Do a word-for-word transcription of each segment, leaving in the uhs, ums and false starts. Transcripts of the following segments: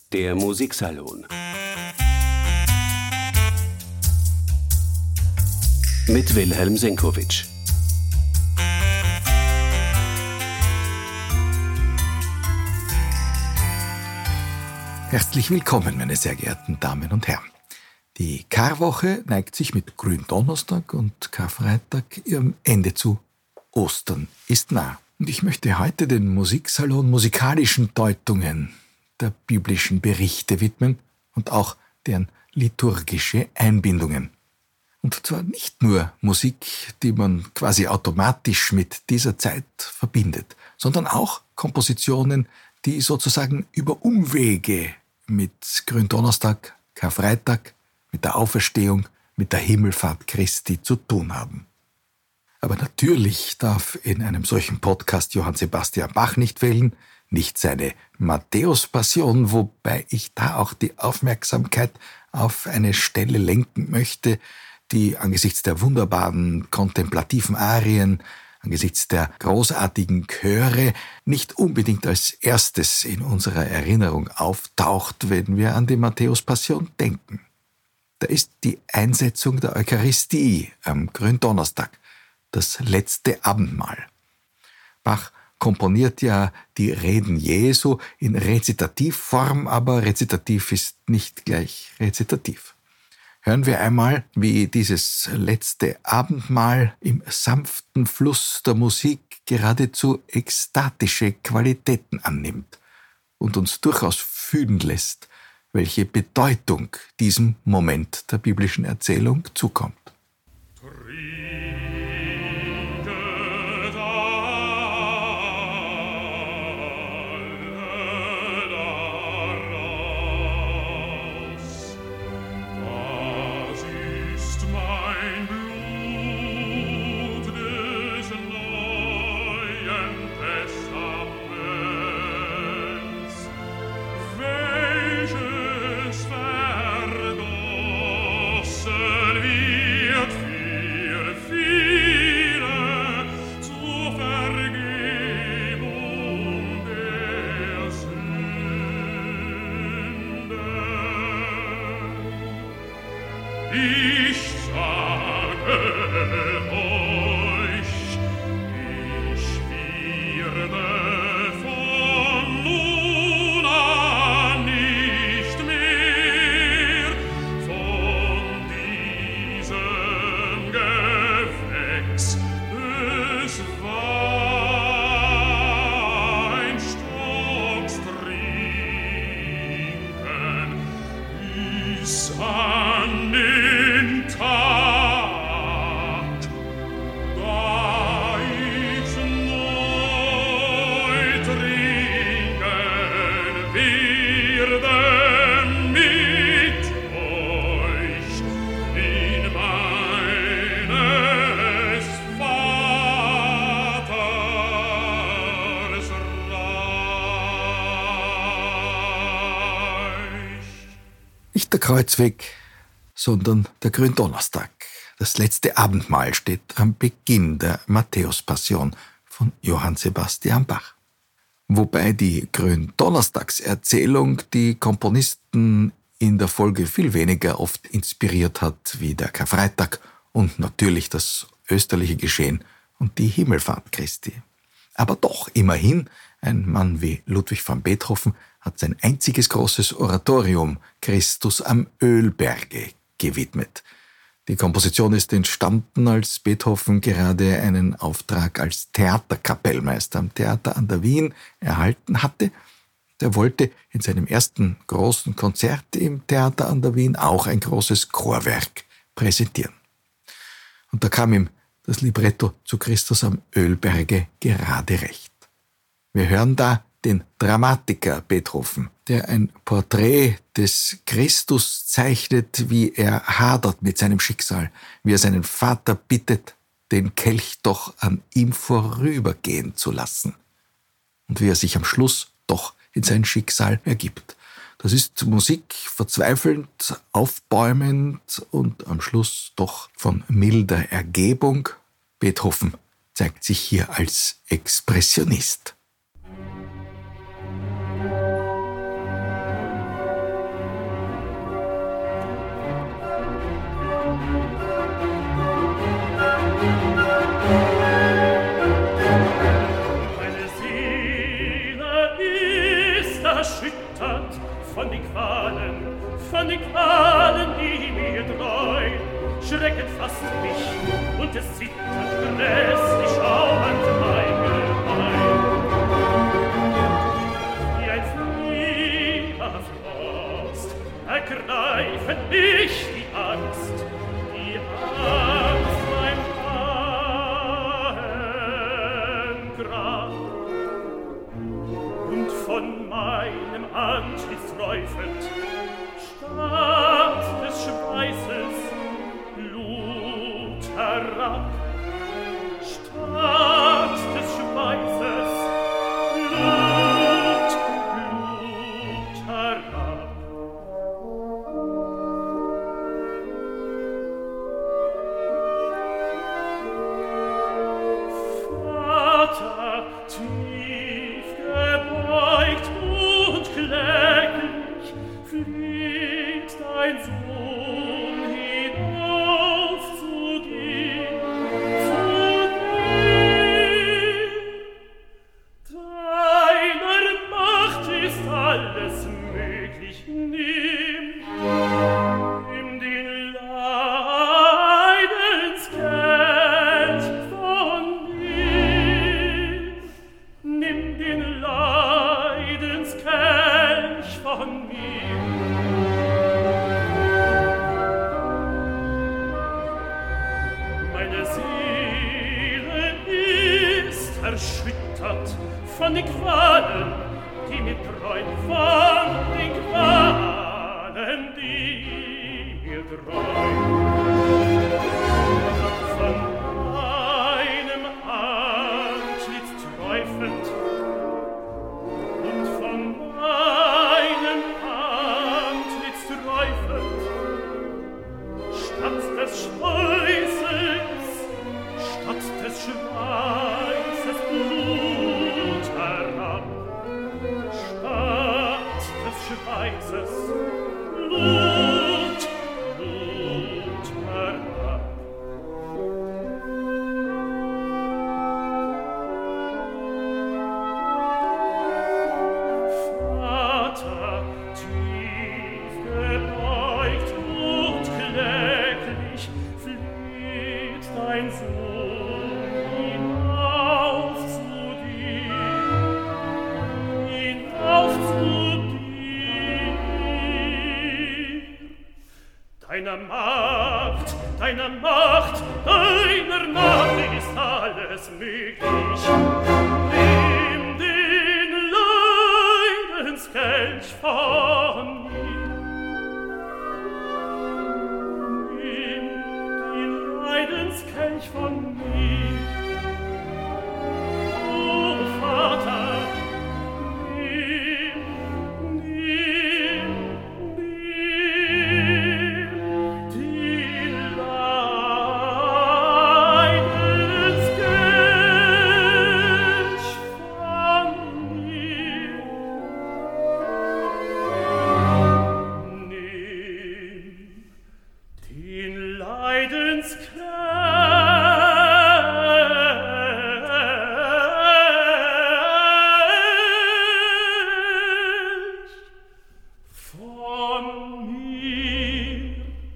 Der Musiksalon mit Wilhelm Senkowitsch. Herzlich willkommen, meine sehr geehrten Damen und Herren. Die Karwoche neigt sich mit Gründonnerstag und Karfreitag ihrem Ende zu. Ostern ist nah. Und ich möchte heute den Musiksalon musikalischen Deutungen der biblischen Berichte widmen und auch deren liturgische Einbindungen. Und zwar nicht nur Musik, die man quasi automatisch mit dieser Zeit verbindet, sondern auch Kompositionen, die sozusagen über Umwege mit Gründonnerstag, Karfreitag, mit der Auferstehung, mit der Himmelfahrt Christi zu tun haben. Aber natürlich darf in einem solchen Podcast Johann Sebastian Bach nicht fehlen, nicht seine Matthäus-Passion, wobei ich da auch die Aufmerksamkeit auf eine Stelle lenken möchte, die angesichts der wunderbaren kontemplativen Arien, angesichts der großartigen Chöre nicht unbedingt als erstes in unserer Erinnerung auftaucht, wenn wir an die Matthäus-Passion denken. Da ist die Einsetzung der Eucharistie am Gründonnerstag, das letzte Abendmahl. Bach komponiert ja die Reden Jesu in Rezitativform, aber Rezitativ ist nicht gleich Rezitativ. Hören wir einmal, wie dieses letzte Abendmahl im sanften Fluss der Musik geradezu ekstatische Qualitäten annimmt und uns durchaus fühlen lässt, welche Bedeutung diesem Moment der biblischen Erzählung zukommt. Ich sage euch, ich werde von nun an nicht mehr von diesem Gewächs des Weinstocks trinken, bis an den Tag, da ich neu trinken werde mit euch in meines Vaters Reich. Nicht der Kreuzweg, sondern der Gründonnerstag. Das letzte Abendmahl steht am Beginn der Matthäus-Passion von Johann Sebastian Bach. Wobei die Gründonnerstagserzählung die Komponisten in der Folge viel weniger oft inspiriert hat wie der Karfreitag und natürlich das österliche Geschehen und die Himmelfahrt Christi. Aber doch immerhin, ein Mann wie Ludwig van Beethoven hat sein einziges großes Oratorium Christus am Ölberge gewidmet. Die Komposition ist entstanden, als Beethoven gerade einen Auftrag als Theaterkapellmeister am Theater an der Wien erhalten hatte. Er wollte in seinem ersten großen Konzert im Theater an der Wien auch ein großes Chorwerk präsentieren. Und da kam ihm das Libretto zu Christus am Ölberge gerade recht. Wir hören da den Dramatiker Beethoven, der ein Porträt des Christus zeichnet, wie er hadert mit seinem Schicksal, wie er seinen Vater bittet, den Kelch doch an ihm vorübergehen zu lassen. Und wie er sich am Schluss doch in sein Schicksal ergibt. Das ist Musik verzweifelnd, aufbäumend und am Schluss doch von milder Ergebung. Beethoven zeigt sich hier als Expressionist. die Qualen, die mir drei, schrecken fast mich, und es zittert grässlich schauernd mein Gebein. Wie ein Flieger Frost ergreifet mich die Angst, die Angst mein Magengrab. Und von meinem Antlitz träufelt, statt des Schweißes, Blut herab. Statt des Schweißes, Blut, Blut herab. Vater, tief gebeugt und kläglich, flieht dein Sohn hinauf zu dir, zu dir. Deiner Macht ist alles möglich, nimm, nimm den Leidenskelch von mir, nimm den Leidenskelch von mir. Meine Seele ist erschüttert von den Qualen, die mir treuen, von den Qualen, die mir treuen. Von meinem Antlitz träufend und von meinem Antlitz träufend, statt des Schweißes, statt des Schweißes Blut herab, statt des Schweißes Blut, Blut herab. Vater, tief gebeugt und kläglich, flieht dein Sohn hinauf zu dir, hinauf zu dir. Deiner Macht, deiner Macht, deiner Macht ist alles möglich. Nimm den Leidenskelch von mir. Nimm den Leidenskelch von mir. O Vater, nimm, nimm, nimm den Leidenskelch von mir. Nimm den Leidenskelch von mir.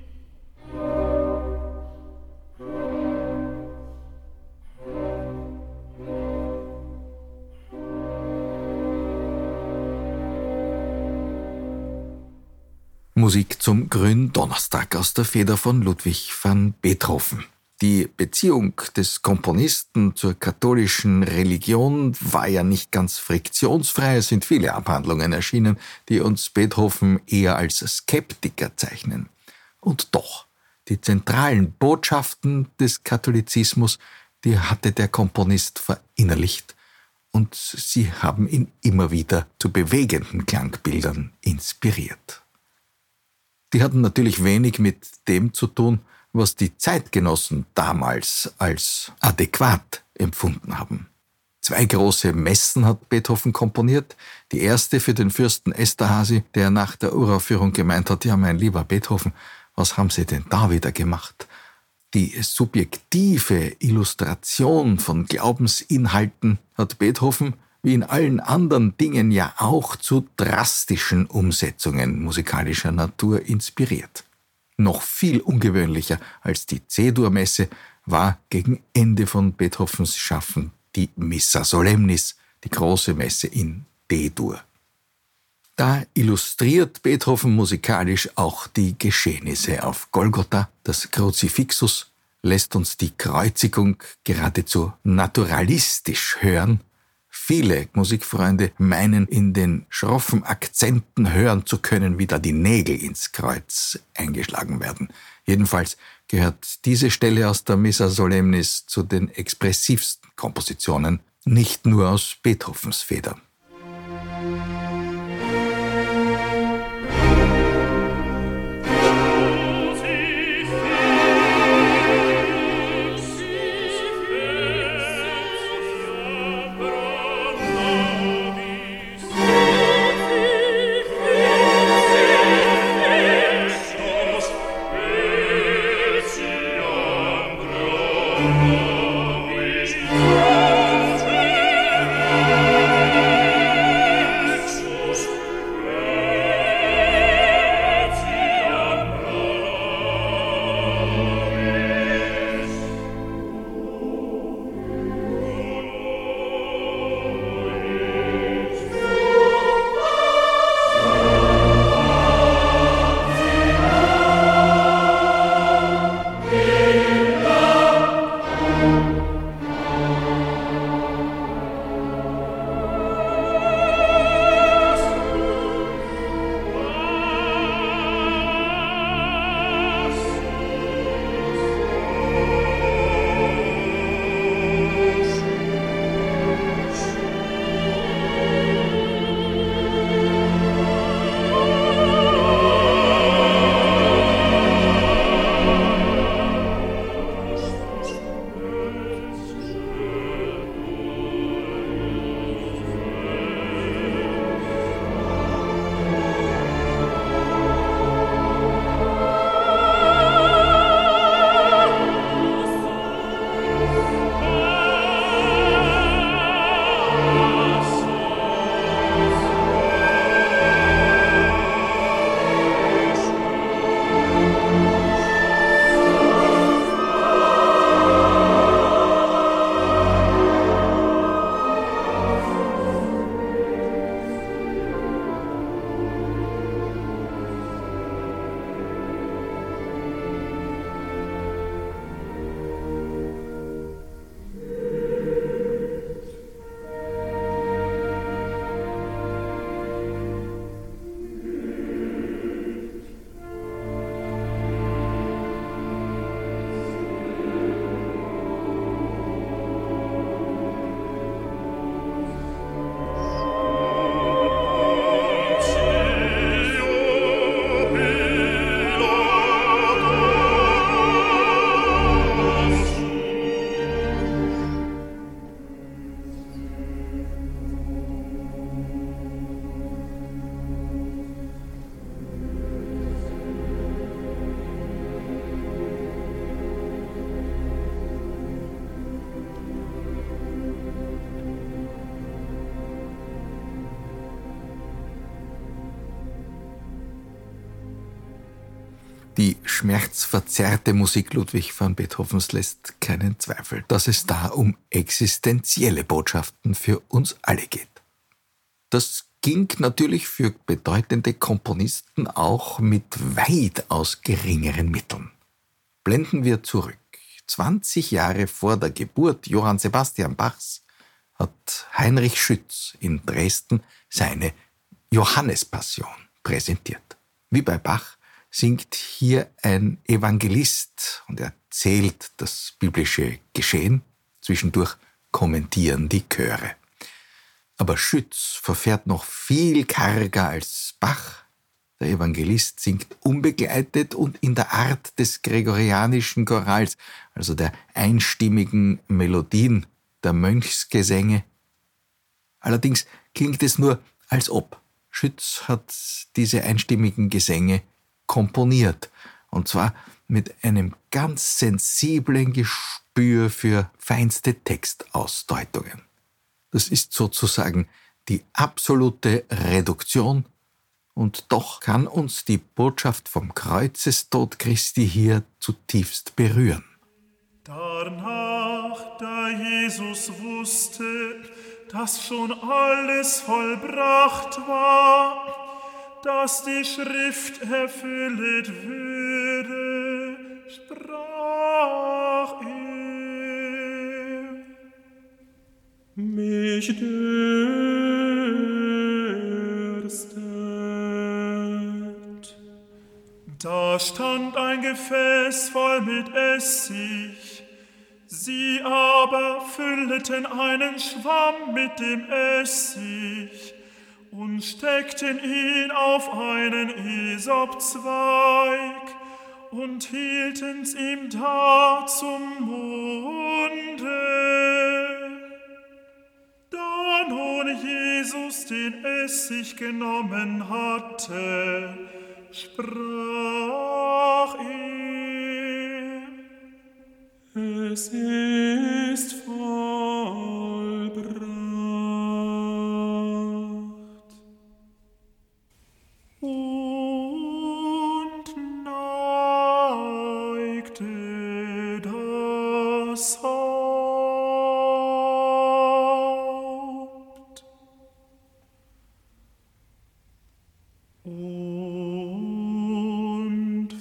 Musik zum Gründonnerstag aus der Feder von Ludwig van Beethoven. Die Beziehung des Komponisten zur katholischen Religion war ja nicht ganz friktionsfrei. Es sind viele Abhandlungen erschienen, die uns Beethoven eher als Skeptiker zeichnen. Und doch, die zentralen Botschaften des Katholizismus, die hatte der Komponist verinnerlicht. Und sie haben ihn immer wieder zu bewegenden Klangbildern inspiriert. Die hatten natürlich wenig mit dem zu tun, was die Zeitgenossen damals als adäquat empfunden haben. Zwei große Messen hat Beethoven komponiert. Die erste für den Fürsten Esterházy, der nach der Uraufführung gemeint hat, ja, mein lieber Beethoven, was haben Sie denn da wieder gemacht? Die subjektive Illustration von Glaubensinhalten hat Beethoven wie in allen anderen Dingen ja auch zu drastischen Umsetzungen musikalischer Natur inspiriert. Noch viel ungewöhnlicher als die C-Dur-Messe war gegen Ende von Beethovens Schaffen die Missa Solemnis, die große Messe in D-Dur. Da illustriert Beethoven musikalisch auch die Geschehnisse auf Golgotha. Das Kruzifixus lässt uns die Kreuzigung geradezu naturalistisch hören. Viele Musikfreunde meinen, in den schroffen Akzenten hören zu können, wie da die Nägel ins Kreuz eingeschlagen werden. Jedenfalls gehört diese Stelle aus der Missa Solemnis zu den expressivsten Kompositionen, nicht nur aus Beethovens Feder. Die schmerzverzerrte Musik Ludwig van Beethovens lässt keinen Zweifel, dass es da um existenzielle Botschaften für uns alle geht. Das ging natürlich für bedeutende Komponisten auch mit weitaus geringeren Mitteln. Blenden wir zurück. zwanzig Jahre vor der Geburt Johann Sebastian Bachs hat Heinrich Schütz in Dresden seine Johannespassion präsentiert. Wie bei Bach singt hier ein Evangelist und erzählt das biblische Geschehen. Zwischendurch kommentieren die Chöre. Aber Schütz verfährt noch viel karger als Bach. Der Evangelist singt unbegleitet und in der Art des gregorianischen Chorals, also der einstimmigen Melodien der Mönchsgesänge. Allerdings klingt es nur als ob. Schütz hat diese einstimmigen Gesänge komponiert, und zwar mit einem ganz sensiblen Gespür für feinste Textausdeutungen. Das ist sozusagen die absolute Reduktion, und doch kann uns die Botschaft vom Kreuzestod Christi hier zutiefst berühren. Danach, da Jesus wusste, dass schon alles vollbracht war, dass die Schrift erfüllet würde, sprach er: Mich dürstet. Da stand ein Gefäß voll mit Essig, sie aber fülleten einen Schwamm mit dem Essig und steckten ihn auf einen Esopzweig und hielten's ihm da zum Munde. Da nun Jesus den Essig genommen hatte, sprach er: Es ist vollbracht. Und neigte das Haupt. Und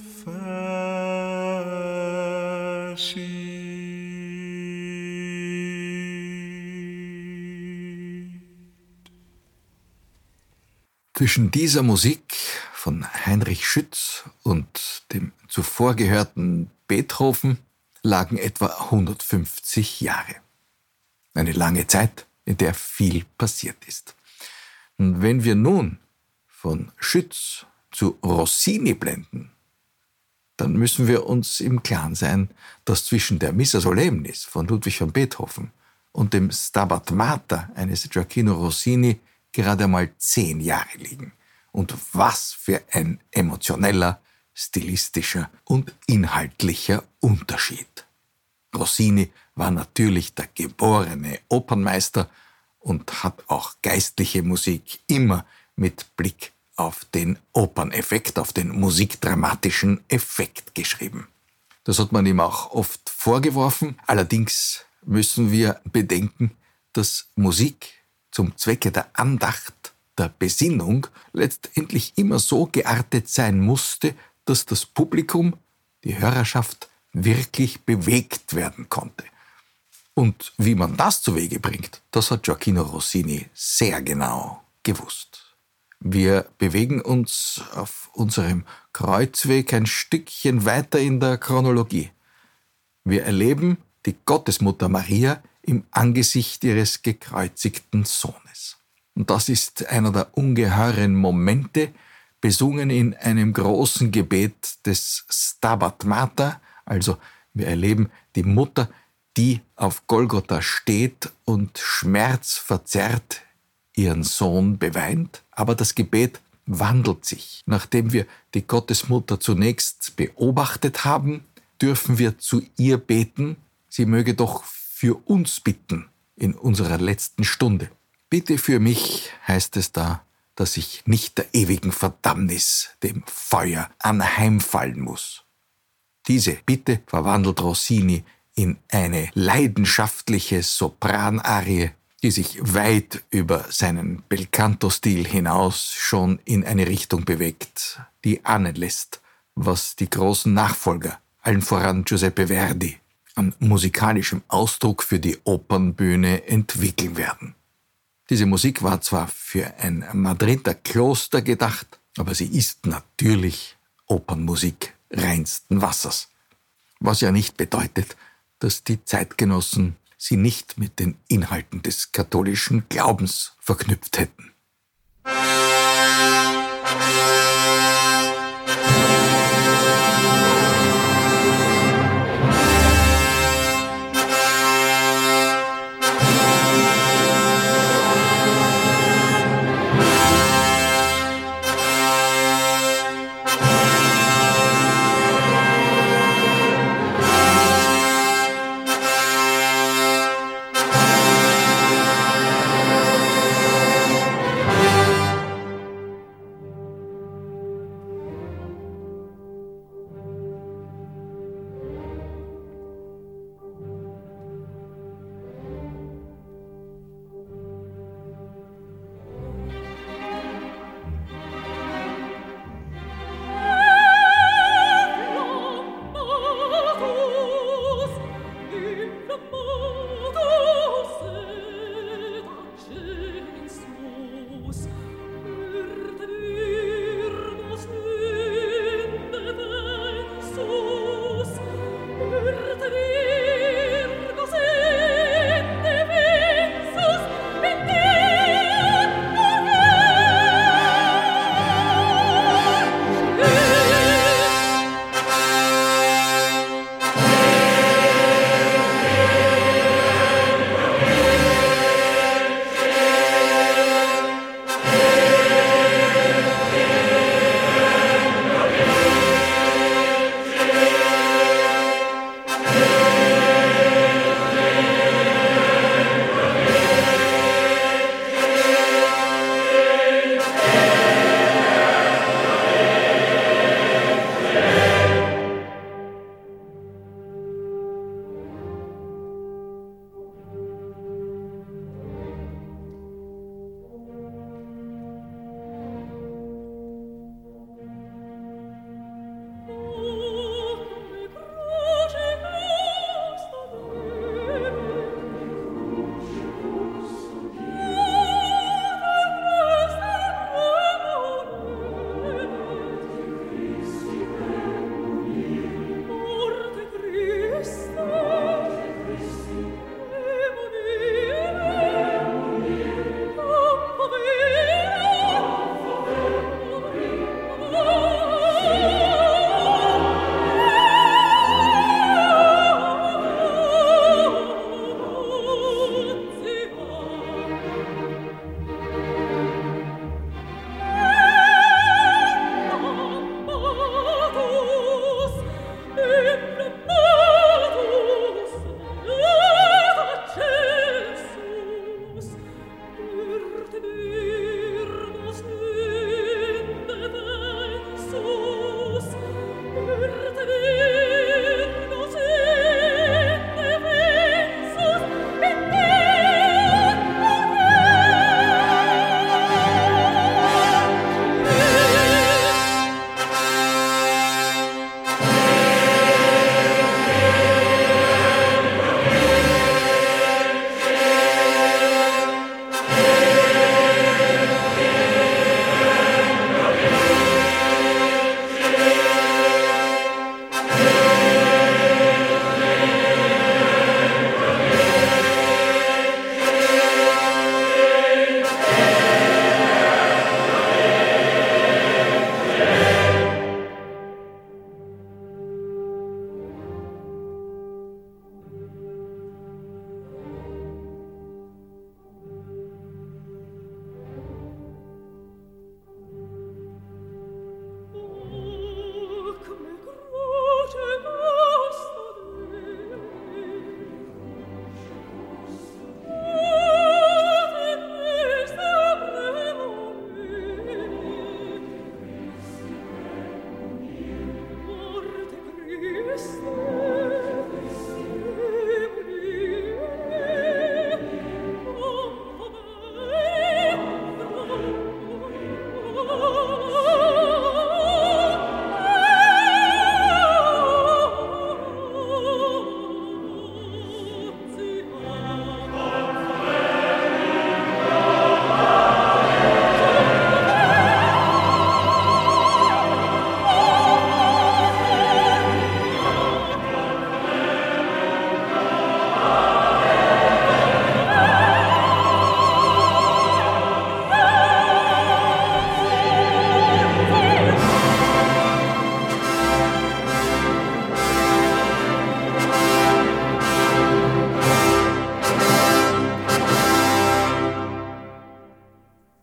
verschied. Zwischen dieser Musik von Heinrich Schütz und dem zuvor gehörten Beethoven lagen etwa hundertfünfzig Jahre. Eine lange Zeit, in der viel passiert ist. Und wenn wir nun von Schütz zu Rossini blenden, dann müssen wir uns im Klaren sein, dass zwischen der Missa Solemnis von Ludwig van Beethoven und dem Stabat Mater eines Gioacchino Rossini gerade einmal zehn Jahre liegen. Und was für ein emotioneller, stilistischer und inhaltlicher Unterschied. Rossini war natürlich der geborene Opernmeister und hat auch geistliche Musik immer mit Blick auf den Operneffekt, auf den musikdramatischen Effekt geschrieben. Das hat man ihm auch oft vorgeworfen. Allerdings müssen wir bedenken, dass Musik zum Zwecke der Andacht, der Besinnung, letztendlich immer so geartet sein musste, dass das Publikum, die Hörerschaft, wirklich bewegt werden konnte. Und wie man das zu Wege bringt, das hat Gioacchino Rossini sehr genau gewusst. Wir bewegen uns auf unserem Kreuzweg ein Stückchen weiter in der Chronologie. Wir erleben die Gottesmutter Maria im Angesicht ihres gekreuzigten Sohnes. Und das ist einer der ungeheuren Momente, besungen in einem großen Gebet des Stabat Mater. Also wir erleben die Mutter, die auf Golgotha steht und schmerzverzerrt ihren Sohn beweint. Aber das Gebet wandelt sich. Nachdem wir die Gottesmutter zunächst beobachtet haben, dürfen wir zu ihr beten, sie möge doch für uns bitten in unserer letzten Stunde. Bitte für mich, heißt es da, dass ich nicht der ewigen Verdammnis, dem Feuer, anheimfallen muss. Diese Bitte verwandelt Rossini in eine leidenschaftliche Sopranarie, die sich weit über seinen Belcanto-Stil hinaus schon in eine Richtung bewegt, die ahnen lässt, was die großen Nachfolger, allen voran Giuseppe Verdi, an musikalischem Ausdruck für die Opernbühne entwickeln werden. Diese Musik war zwar für ein Madrider Kloster gedacht, aber sie ist natürlich Opernmusik reinsten Wassers. Was ja nicht bedeutet, dass die Zeitgenossen sie nicht mit den Inhalten des katholischen Glaubens verknüpft hätten.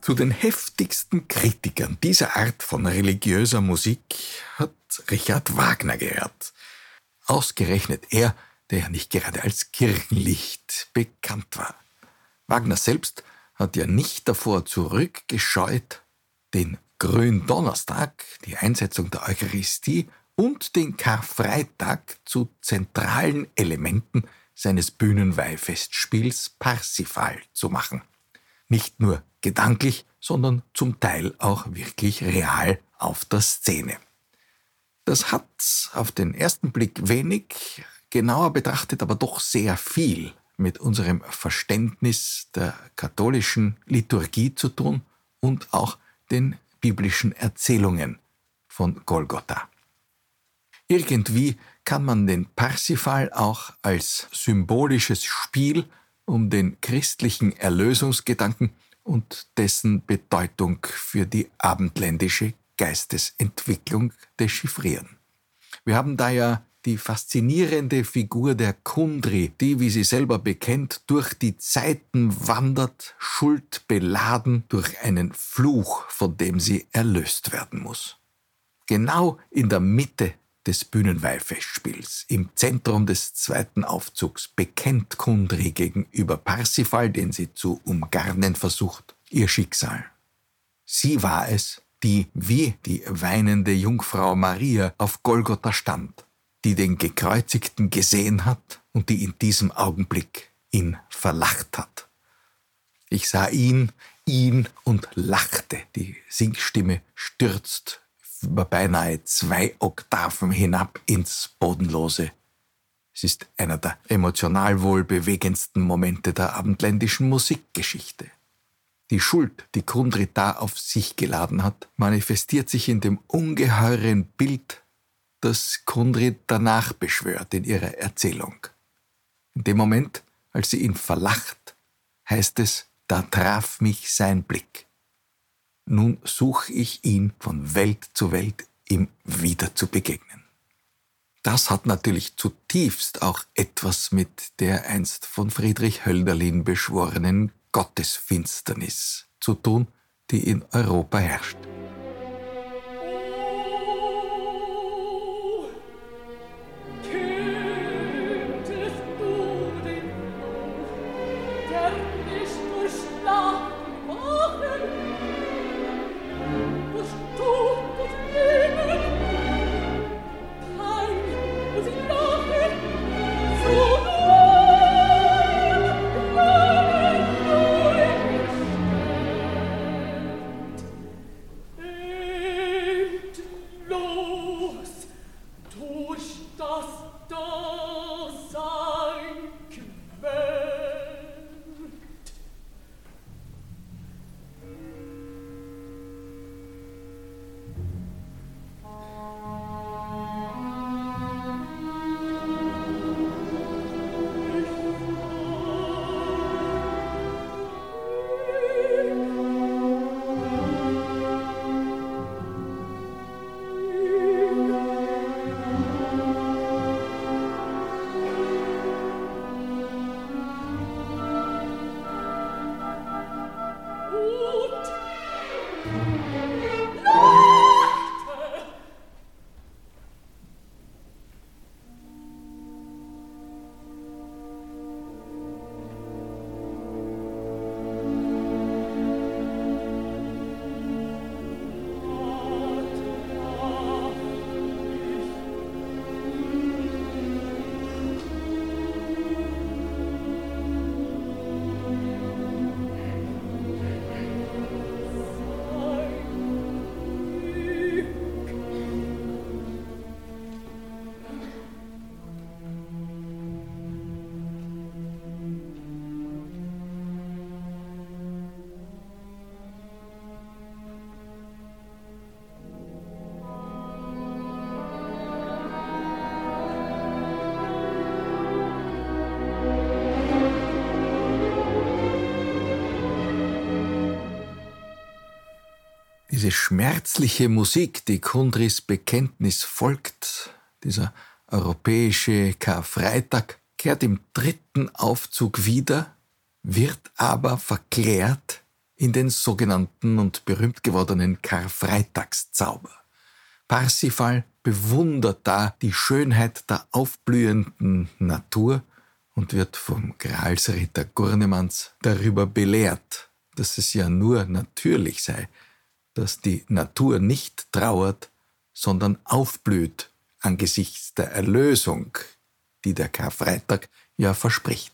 Zu den heftigsten Kritikern dieser Art von religiöser Musik hat Richard Wagner gehört. Ausgerechnet er, der ja nicht gerade als Kirchenlicht bekannt war. Wagner selbst hat ja nicht davor zurückgescheut, den Gründonnerstag, die Einsetzung der Eucharistie und den Karfreitag zu zentralen Elementen seines Bühnenweihfestspiels Parsifal zu machen. Nicht nur gedanklich, sondern zum Teil auch wirklich real auf der Szene. Das hat auf den ersten Blick wenig, genauer betrachtet aber doch sehr viel mit unserem Verständnis der katholischen Liturgie zu tun und auch den biblischen Erzählungen von Golgotha. Irgendwie kann man den Parsifal auch als symbolisches Spiel um den christlichen Erlösungsgedanken und dessen Bedeutung für die abendländische Geistesentwicklung dechiffrieren. Wir haben da ja die faszinierende Figur der Kundry, die, wie sie selber bekennt, durch die Zeiten wandert, schuldbeladen durch einen Fluch, von dem sie erlöst werden muss. Genau in der Mitte des Bühnenweihfestspiels, im Zentrum des zweiten Aufzugs, bekennt Kundry gegenüber Parsifal, den sie zu umgarnen versucht, ihr Schicksal. Sie war es, die wie die weinende Jungfrau Maria auf Golgotha stand, die den Gekreuzigten gesehen hat und die in diesem Augenblick ihn verlacht hat. Ich sah ihn, ihn und lachte. Die Singstimme stürzt über beinahe zwei Oktaven hinab ins Bodenlose. Es ist einer der emotional wohl bewegendsten Momente der abendländischen Musikgeschichte. Die Schuld, die Kundry da auf sich geladen hat, manifestiert sich in dem ungeheuren Bild, das Kundry danach beschwört in ihrer Erzählung. In dem Moment, als sie ihn verlacht, heißt es, da traf mich sein Blick. Nun suche ich ihn von Welt zu Welt, ihm wieder zu begegnen. Das hat natürlich zutiefst auch etwas mit der einst von Friedrich Hölderlin beschworenen Gottesfinsternis zu tun, die in Europa herrscht. Diese schmerzliche Musik, die Kundrys Bekenntnis folgt, dieser europäische Karfreitag, kehrt im dritten Aufzug wieder, wird aber verklärt in den sogenannten und berühmt gewordenen Karfreitagszauber. Parsifal bewundert da die Schönheit der aufblühenden Natur und wird vom Gralsritter Gurnemanz darüber belehrt, dass es ja nur natürlich sei, dass die Natur nicht trauert, sondern aufblüht angesichts der Erlösung, die der Karfreitag ja verspricht.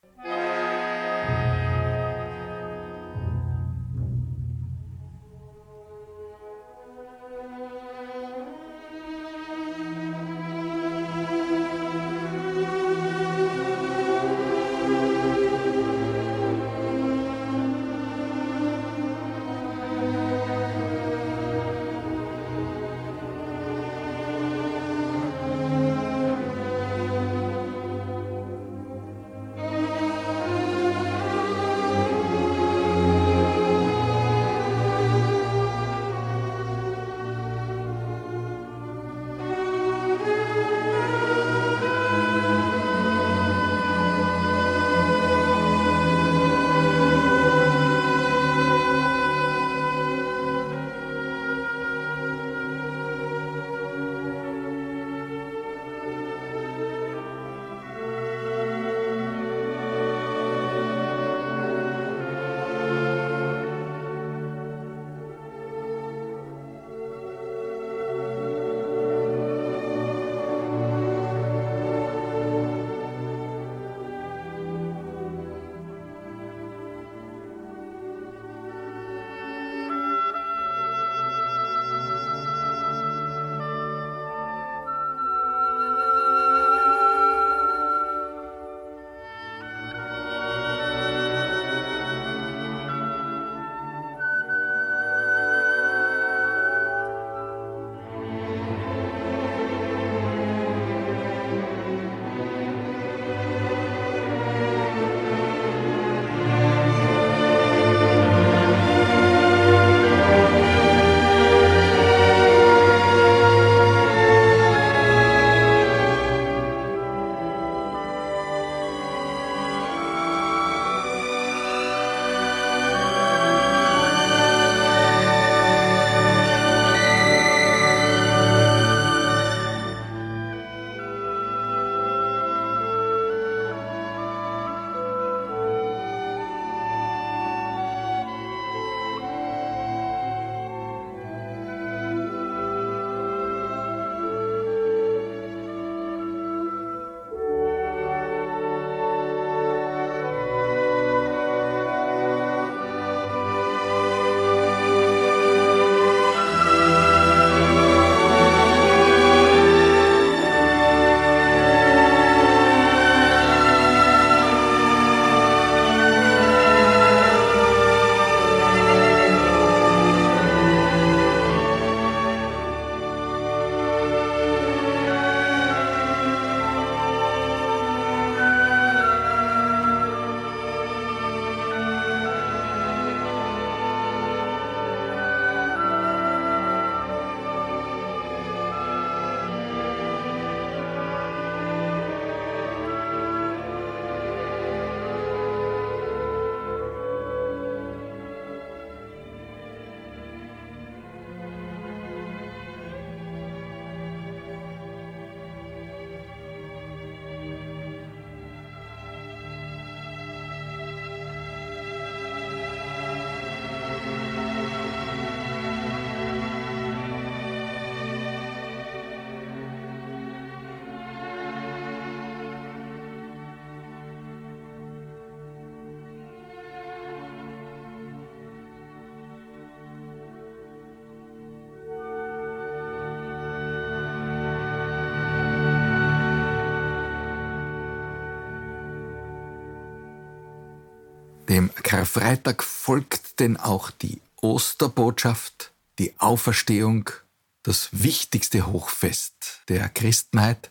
Dem Karfreitag folgt denn auch die Osterbotschaft, die Auferstehung, das wichtigste Hochfest der Christenheit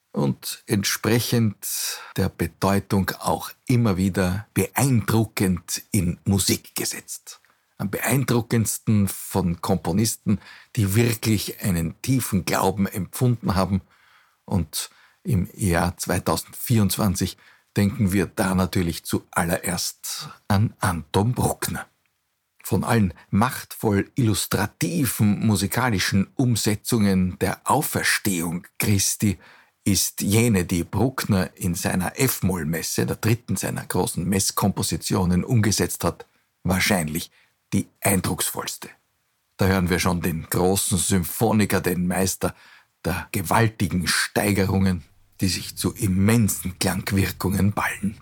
und entsprechend der Bedeutung auch immer wieder beeindruckend in Musik gesetzt. Am beeindruckendsten von Komponisten, die wirklich einen tiefen Glauben empfunden haben. Und im Jahr zweitausendvierundzwanzig denken wir da natürlich zuallererst an Anton Bruckner. Von allen machtvoll illustrativen musikalischen Umsetzungen der Auferstehung Christi ist jene, die Bruckner in seiner F-Moll-Messe, der dritten seiner großen Messkompositionen, umgesetzt hat, wahrscheinlich die eindrucksvollste. Da hören wir schon den großen Symphoniker, den Meister der gewaltigen Steigerungen, die sich zu immensen Klangwirkungen ballen.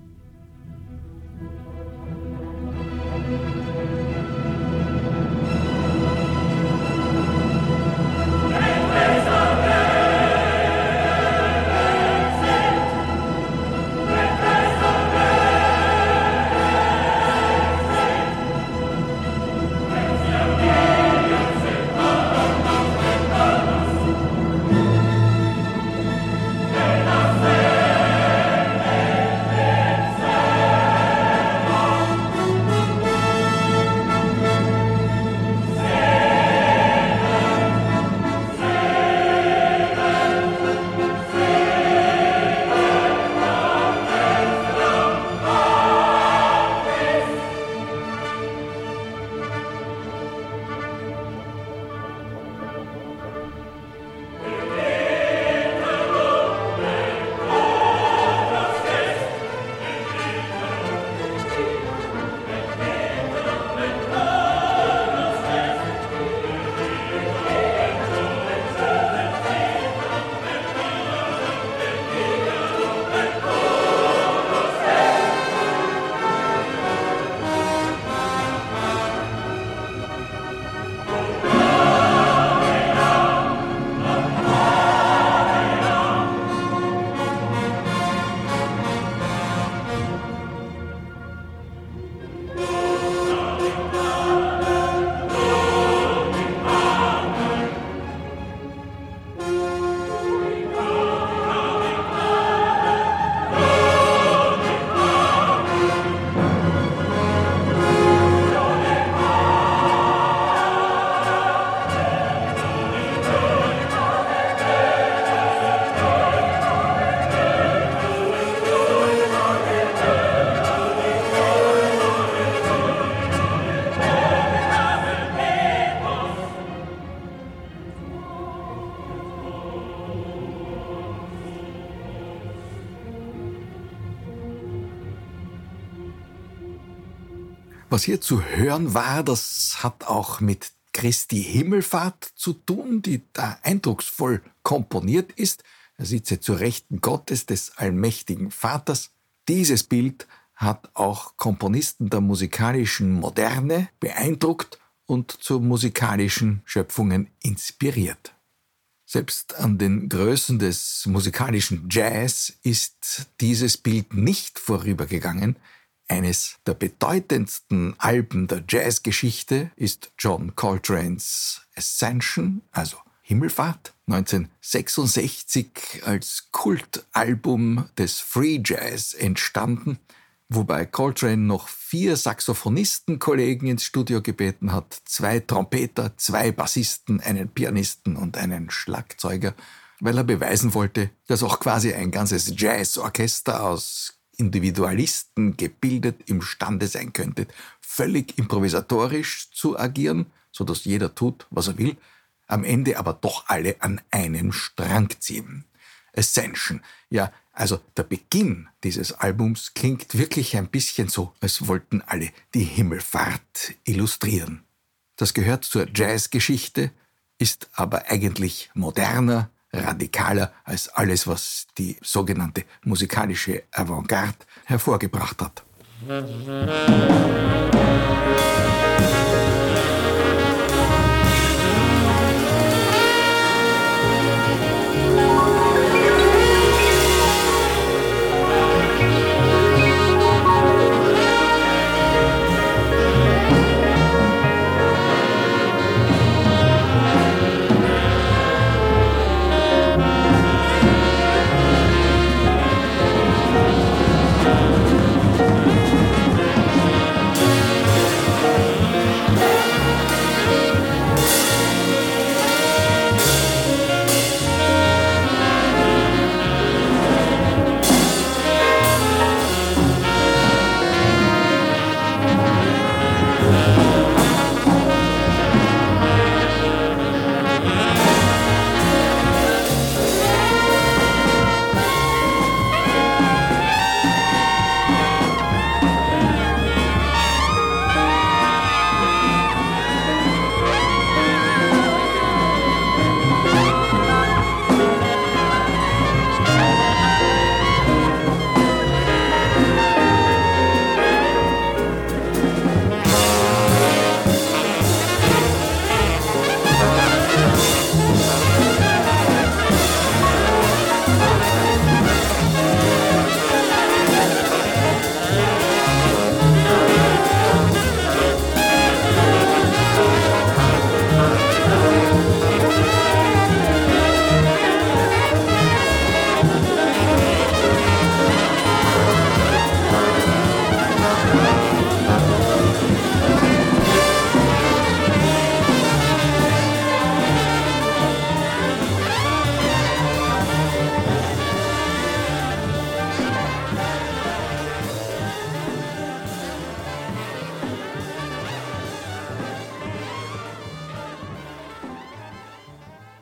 Was hier zu hören war, das hat auch mit Christi Himmelfahrt zu tun, die da eindrucksvoll komponiert ist. Er sitze zur Rechten Gottes, des allmächtigen Vaters. Dieses Bild hat auch Komponisten der musikalischen Moderne beeindruckt und zu musikalischen Schöpfungen inspiriert. Selbst an den Größen des musikalischen Jazz ist dieses Bild nicht vorübergegangen. Eines der bedeutendsten Alben der Jazzgeschichte ist John Coltranes Ascension, also Himmelfahrt, neunzehnhundertsechsundsechzig als Kultalbum des Free Jazz entstanden, wobei Coltrane noch vier Saxophonistenkollegen ins Studio gebeten hat, zwei Trompeter, zwei Bassisten, einen Pianisten und einen Schlagzeuger, weil er beweisen wollte, dass auch quasi ein ganzes Jazzorchester aus Individualisten gebildet imstande sein könnte, völlig improvisatorisch zu agieren, sodass jeder tut, was er will, am Ende aber doch alle an einen Strang ziehen. Ascension, ja, also der Beginn dieses Albums klingt wirklich ein bisschen so, als wollten alle die Himmelfahrt illustrieren. Das gehört zur Jazzgeschichte, ist aber eigentlich moderner, radikaler als alles, was die sogenannte musikalische Avantgarde hervorgebracht hat.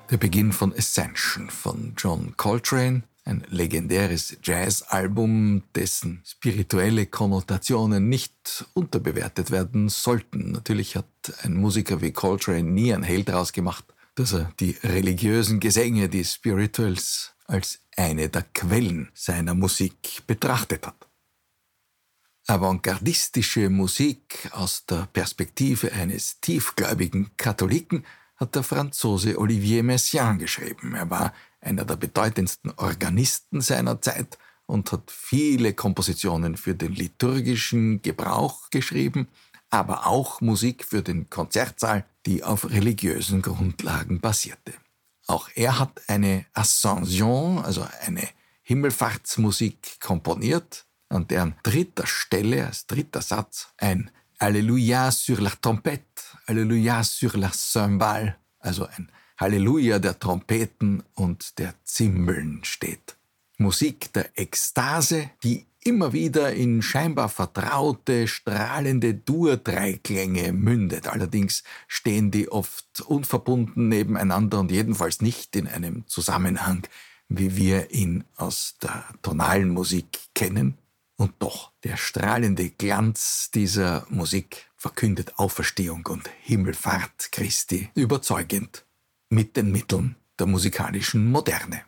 Der Beginn von Ascension von John Coltrane, ein legendäres Jazzalbum, dessen spirituelle Konnotationen nicht unterbewertet werden sollten. Natürlich hat ein Musiker wie Coltrane nie einen Hehl daraus gemacht, dass er die religiösen Gesänge, die Spirituals, als eine der Quellen seiner Musik betrachtet hat. Avantgardistische Musik aus der Perspektive eines tiefgläubigen Katholiken hat der Franzose Olivier Messiaen geschrieben. Er war einer der bedeutendsten Organisten seiner Zeit und hat viele Kompositionen für den liturgischen Gebrauch geschrieben, aber auch Musik für den Konzertsaal, die auf religiösen Grundlagen basierte. Auch er hat eine Ascension, also eine Himmelfahrtsmusik komponiert, an deren dritter Stelle, als dritter Satz, ein Alléluia sur la trompette, Alléluia sur la cymbale, also ein Halleluja der Trompeten und der Zimbeln steht. Musik der Ekstase, die immer wieder in scheinbar vertraute, strahlende Dur-Dreiklänge mündet. Allerdings stehen die oft unverbunden nebeneinander und jedenfalls nicht in einem Zusammenhang, wie wir ihn aus der tonalen Musik kennen. Und doch, der strahlende Glanz dieser Musik verkündet Auferstehung und Himmelfahrt Christi überzeugend mit den Mitteln der musikalischen Moderne.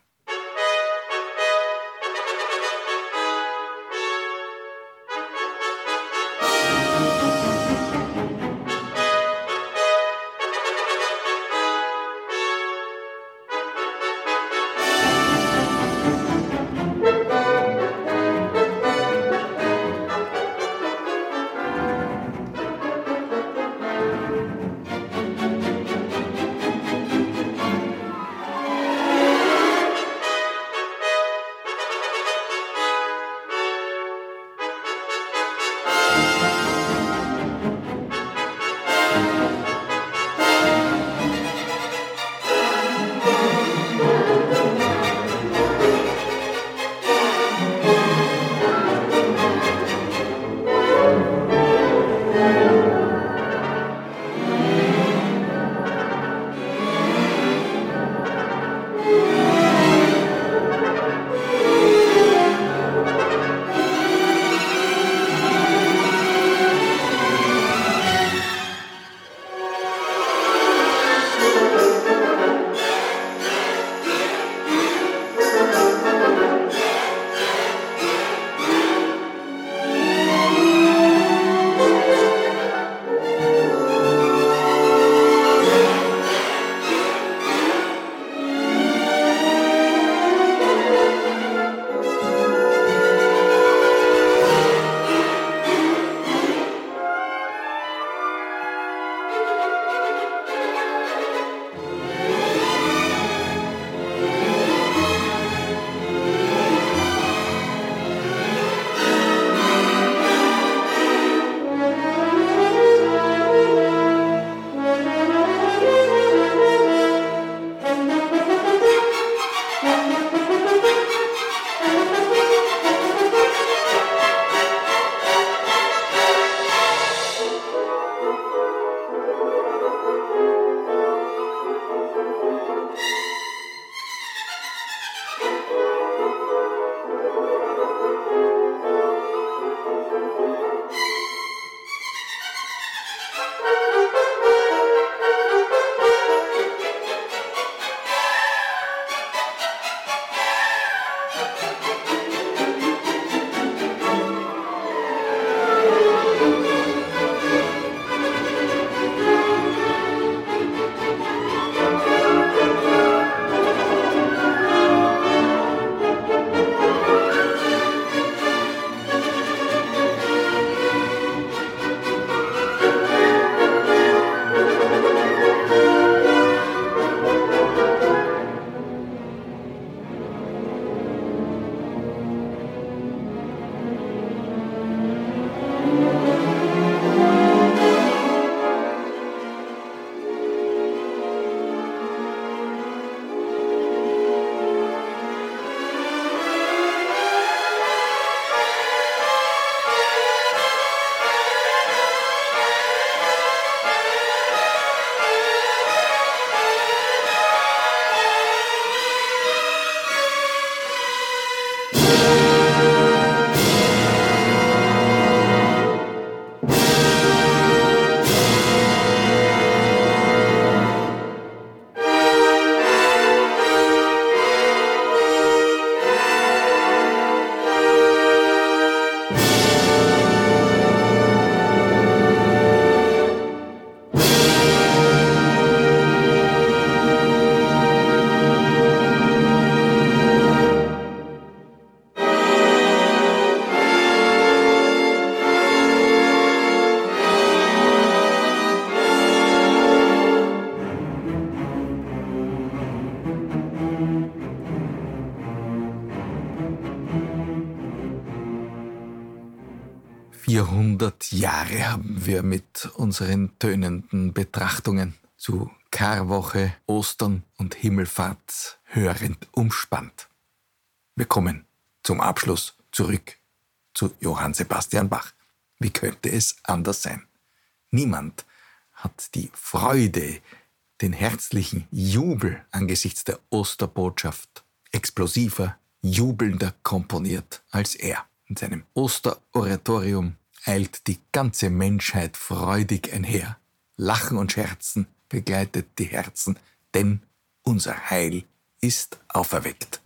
vierhundert Jahre haben wir mit unseren tönenden Betrachtungen zu Karwoche, Ostern und Himmelfahrt hörend umspannt. Wir kommen zum Abschluss zurück zu Johann Sebastian Bach. Wie könnte es anders sein? Niemand hat die Freude, den herzlichen Jubel angesichts der Osterbotschaft explosiver, jubelnder komponiert als er. In seinem Osteroratorium eilt die ganze Menschheit freudig einher. Lachen und Scherzen begleitet die Herzen, denn unser Heil ist auferweckt.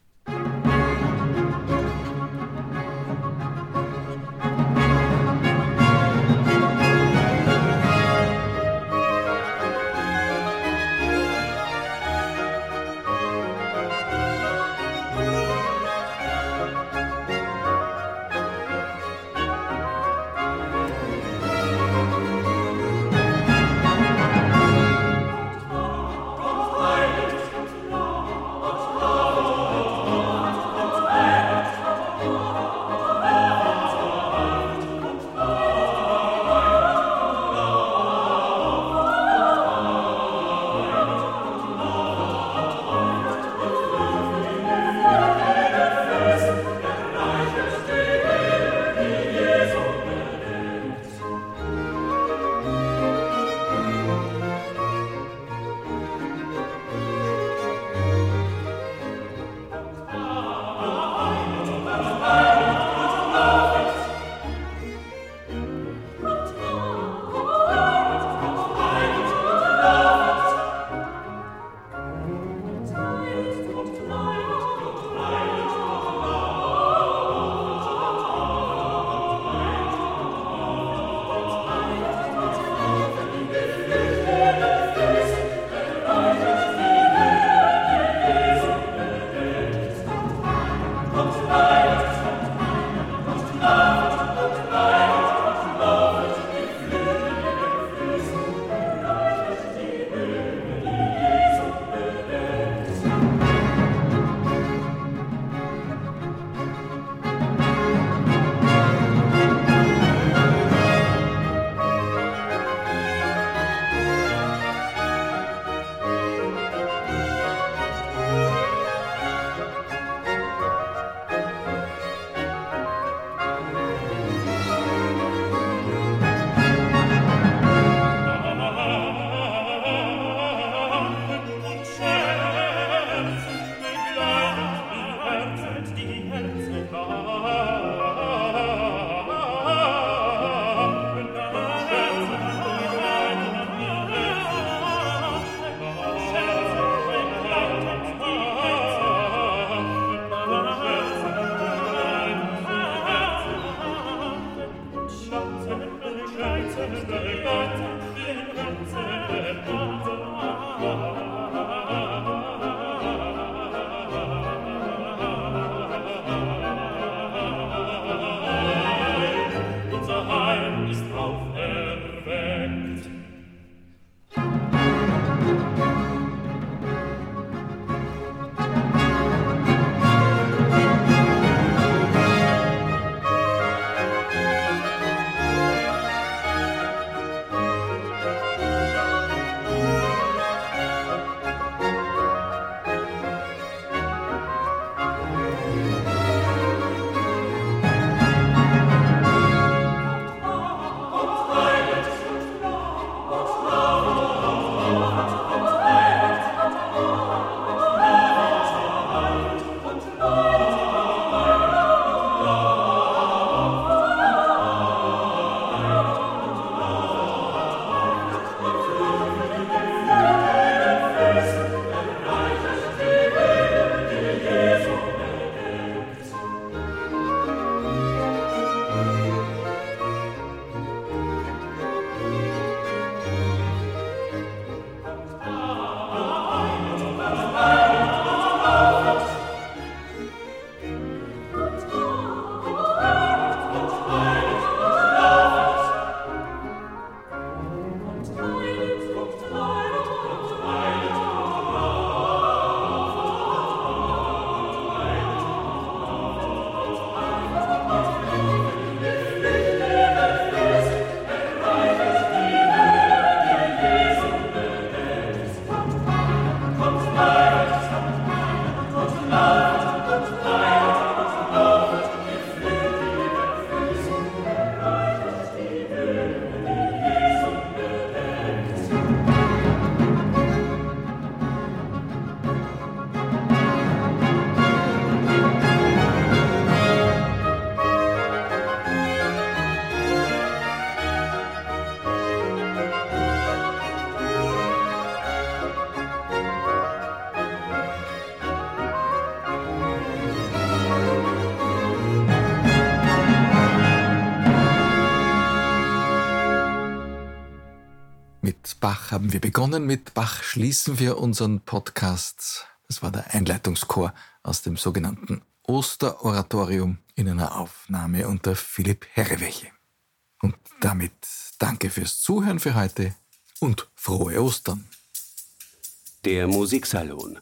Bach haben wir begonnen, mit Bach schließen wir unseren Podcast. Das war der Einleitungschor aus dem sogenannten Osteroratorium in einer Aufnahme unter Philipp Herreweche. Und damit danke fürs Zuhören für heute und frohe Ostern. Der Musiksalon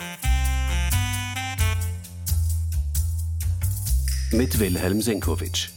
mit Wilhelm Senkowitsch.